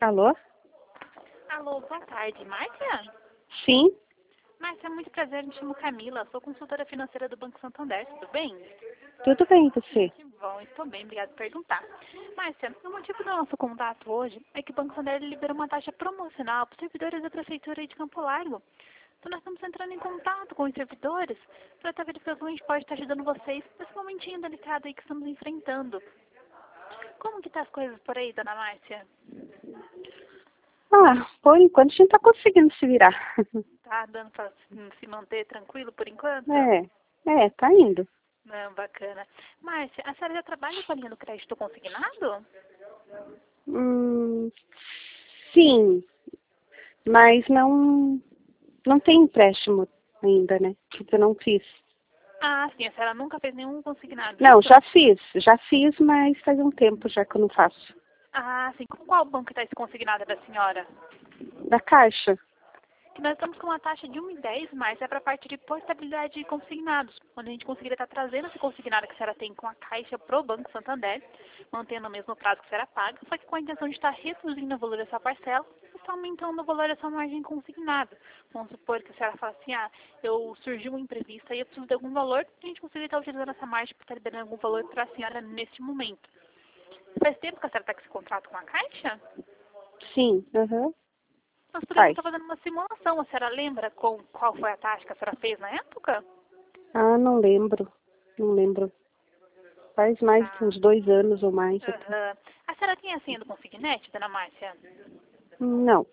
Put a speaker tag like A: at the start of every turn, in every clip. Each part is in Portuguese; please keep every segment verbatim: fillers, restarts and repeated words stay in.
A: Alô?
B: Alô, boa tarde, Márcia?
A: Sim?
B: Márcia, muito prazer, me chamo Camila, sou consultora financeira do Banco Santander, tudo bem?
A: Tudo bem, e você?
B: Que bom, estou bem, obrigada por perguntar. Márcia, o motivo do nosso contato hoje é que o Banco Santander liberou uma taxa promocional para os servidores da Prefeitura de Campo Largo. Então nós estamos entrando em contato com os servidores para estar verificando como a gente pode estar ajudando vocês nesse momentinho delicado aí que estamos enfrentando. Como que tá as coisas por aí, dona Márcia?
A: Ah, por enquanto a gente tá conseguindo se virar.
B: Tá dando para se manter tranquilo por enquanto?
A: É, é, tá indo.
B: Não, bacana. Márcia, a senhora já trabalha com a linha do crédito consignado?
A: Hum, sim, mas não, não tem empréstimo ainda, né? Porque eu não fiz.
B: Ah, sim, a senhora nunca fez nenhum consignado,
A: Não,
B: isso?
A: já fiz, já fiz, mas faz um tempo já que eu não faço.
B: Ah, sim. Com qual banco está esse consignado da senhora?
A: Da Caixa?
B: Que nós estamos com uma taxa de um vírgula dez, mas é para a parte de portabilidade de consignados, onde a gente conseguiria estar trazendo esse consignado que a senhora tem com a Caixa pro Banco Santander, mantendo o mesmo prazo que a senhora paga, só que com a intenção de estar reduzindo o valor dessa parcela e está aumentando o valor dessa margem consignada. Vamos supor que a senhora fala assim, ah, eu surgiu um imprevisto e eu preciso de algum valor, a gente conseguiria estar utilizando essa margem para estar liberando algum valor para a senhora neste momento. Faz tempo que a senhora está com esse contrato com a Caixa?
A: Sim, aham,
B: Nós podemos
A: faz.
B: estar fazendo uma simulação. A senhora lembra com qual foi a taxa que a senhora fez na época?
A: Ah, não lembro, não lembro. Faz mais de
B: Tá.
A: uns dois anos ou mais até.
B: Aham. A senhora tem a senha do Consignet, dona Márcia?
A: Não,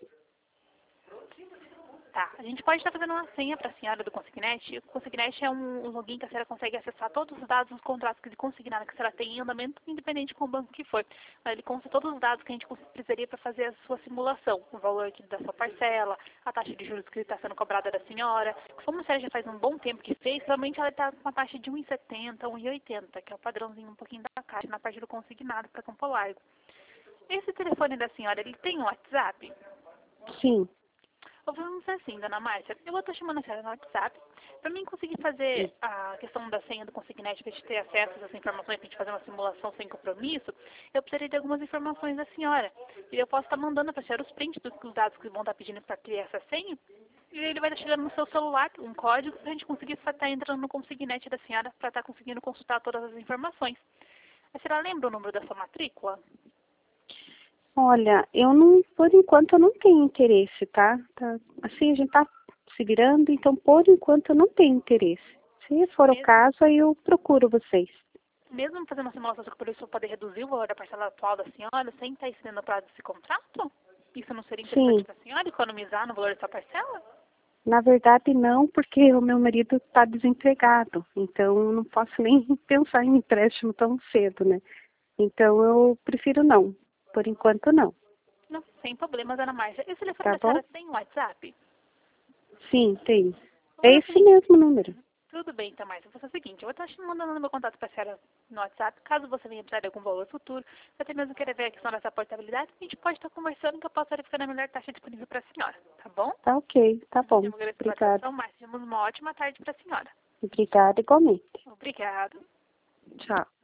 B: Tá. A gente pode estar fazendo uma senha para a senhora do Consignet. O Consignet é um, um login que a senhora consegue acessar todos os dados dos contratos que de consignado que a senhora tem em andamento, independente com o banco que for. Mas ele consta todos os dados que a gente precisaria para fazer a sua simulação. O valor aqui da sua parcela, a taxa de juros que está sendo cobrada da senhora. Como a senhora já faz um bom tempo que fez, realmente ela está com uma taxa de um vírgula setenta, um vírgula oitenta, que é o padrãozinho um pouquinho da caixa na parte do consignado para Campo Largo. Esse telefone da senhora, ele tem um WhatsApp?
A: sim.
B: Ou vamos dizer assim, dona Márcia, eu vou estar chamando a senhora no WhatsApp. Para mim conseguir fazer a questão da senha do Consignet, para a gente ter acesso a essas informações, para a gente fazer uma simulação sem compromisso, eu precisaria de algumas informações da senhora. E eu posso estar mandando para a senhora os prints dos dados que vão estar pedindo para criar essa senha. E ele vai estar chegando no seu celular, um código, para a gente conseguir estar entrando no Consignet da senhora para estar conseguindo consultar todas as informações. A senhora lembra o número da sua matrícula?
A: Olha, eu não, por enquanto eu não tenho interesse, tá? Tá- assim, a gente tá se virando, então por enquanto eu não tenho interesse. Se for o
B: Mesmo,
A: caso, aí eu procuro vocês.
B: mesmo fazendo uma simulação por isso poder reduzir o valor da parcela atual da senhora sem estar excedendo o prazo desse contrato? Isso não seria interessante
A: Sim,
B: para a senhora economizar no valor dessa parcela?
A: na verdade não, porque o meu marido está desempregado, então eu não posso nem pensar em empréstimo tão cedo, né? Então eu prefiro não, por enquanto não,
B: Não, sem problemas, Ana Márcia. Esse telefone
A: tá
B: da
A: bom?
B: senhora tem WhatsApp?
A: Sim, tem.
B: Vamos
A: É
B: fazer o
A: esse
B: seguinte.
A: mesmo número.
B: Tudo bem, então, Márcia. Vou fazer o seguinte. Eu vou estar te mandando no meu contato para a senhora no WhatsApp. Caso você venha precisar de algum valor futuro, até mesmo querer ver a questão dessa portabilidade, a gente pode estar conversando que eu posso verificar a melhor taxa disponível para a senhora. Tá bom?
A: Tá ok, tá bom.
B: Eu agradeço pela
A: Obrigada.
B: atenção, Márcia. Temos uma ótima tarde para a senhora.
A: Obrigada igualmente.
B: Obrigada.
A: Tchau.